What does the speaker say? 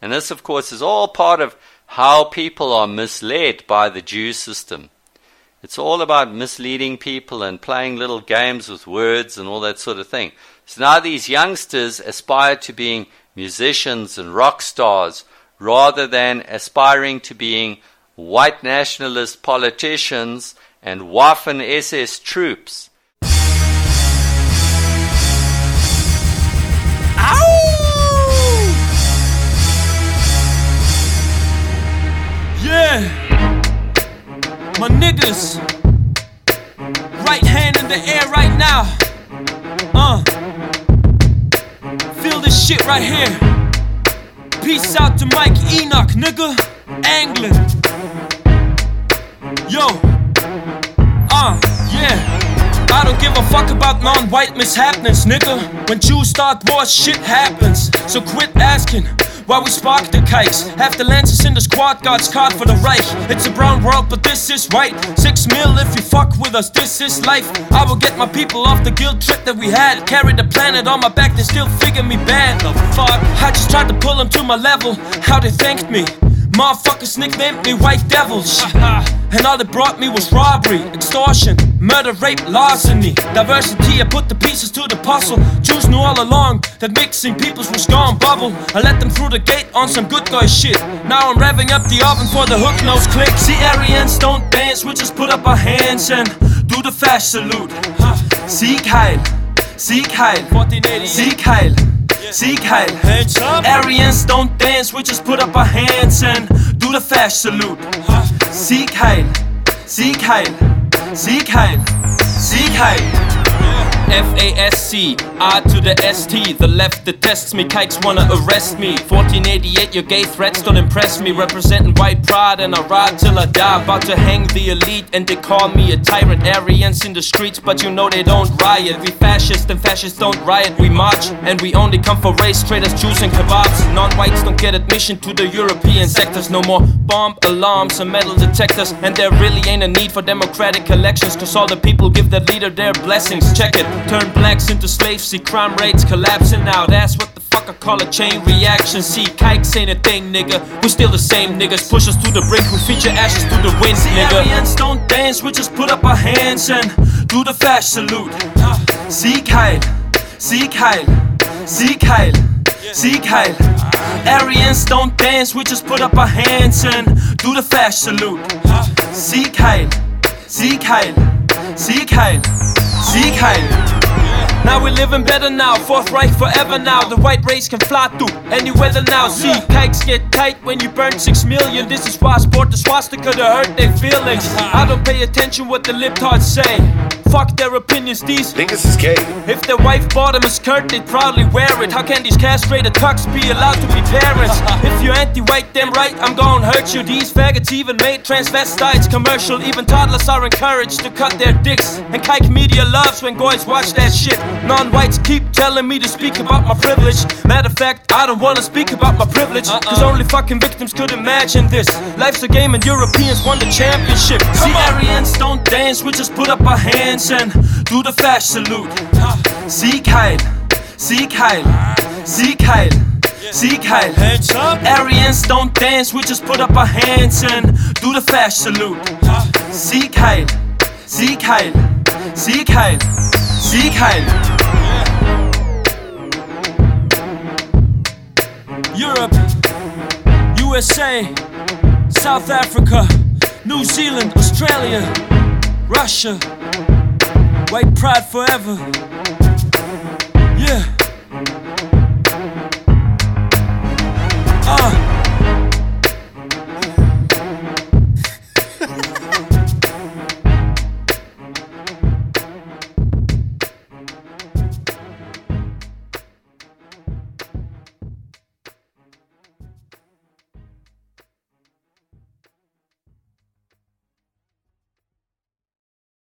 And this, of course, is all part of how people are misled by the Jew system. It's all about misleading people and playing little games with words and all that sort of thing. So now these youngsters aspire to being musicians and rock stars rather than aspiring to being white nationalist politicians and Waffen-SS troops. Yeah, my niggas, right hand in the air right now. Feel this shit right here. Peace out to Mike Enoch, nigga. Anglin. Yo, yeah. I don't give a fuck about non-white mishappenings, nigga. When Jews start wars, shit happens. So quit asking why we spark the kikes. Half the Lancers in the squad guards card for the Reich. It's a brown world, but this is white. 6 mil if you fuck with us, this is life. I will get my people off the guilt trip that we had. Carry the planet on my back, they still figure me bad. The fuck? I just tried to pull them to my level. How they thanked me. Motherfuckers nicknamed me White Devils. And all they brought me was robbery, extortion, murder, rape, larceny. Diversity, I put the pieces to the puzzle. Jews knew all along that mixing peoples was gone bubble. I let them through the gate on some good guy shit. Now I'm revving up the oven for the hook nose click. See, Aryans don't dance, we just put up our hands and do the fast salute. Sieg Heil, Sieg Heil, Sieg Heil, Sieg Heil. Aryans don't dance, we just put up our hands and do the fast salute. Sieg Heil, Sieg Heil, Sieg Heil, Sieg Heil. F-A-S-C, R to the S-T. The left detests me, kikes wanna arrest me. 1488, your gay threats don't impress me. Representing white pride and I ride till I die. About to hang the elite and they call me a tyrant. Aryans in the streets, but you know they don't riot. We fascists and fascists don't riot. We march and we only come for race traitors, Jews and kebabs. Non-whites don't get admission to the European sectors. No more bomb alarms and metal detectors. And there really ain't a need for democratic elections, cause all the people give their leader their blessings. Check it. Turn blacks into slaves, see crime rates collapsing now. That's what the fuck I call a chain reaction. See, kikes ain't a thing, nigga. We're still the same niggas. Push us to the brink, we feature ashes to the wind, nigga. Aryans don't dance, we just put up our hands and do the fast salute. Sieg Heil, Sieg Heil, Sieg Heil, Sieg Heil. Aryans don't dance, we just put up our hands and do the fast salute. Sieg Heil, Sieg Heil, Sieg Heil, Sieg Heil. Now we're living better now, Fourth Reich forever now. The white race can fly through any weather now. See, kikes get tight when you burn 6 million. This is why I sport the swastika to hurt their feelings. I don't pay attention what the libtards say. Fuck their opinions, these niggas is gay. If their wife bought them a skirt, they'd probably wear it. How can these castrated cucks be allowed to be parents? If you're anti-white, damn right, I'm gonna hurt you. These faggots even made transvestites commercial. Even toddlers are encouraged to cut their dicks. And kike media loves when boys watch that shit. Non-whites keep telling me to speak about my privilege. Matter of fact, I don't wanna speak about my privilege, cause only fucking victims could imagine this. Life's a game and Europeans won the championship. See, Aryans don't dance, we just put up our hands and do the fast salute. Sieg Heil, Sieg Heil, Sieg Heil, Sieg Heil. Aryans don't dance, we just put up our hands and do the fast salute. Sieg Heil, Sieg Heil, Sieg Heil, Sieg Heil. Europe, USA, South Africa, New Zealand, Australia, Russia. White pride forever.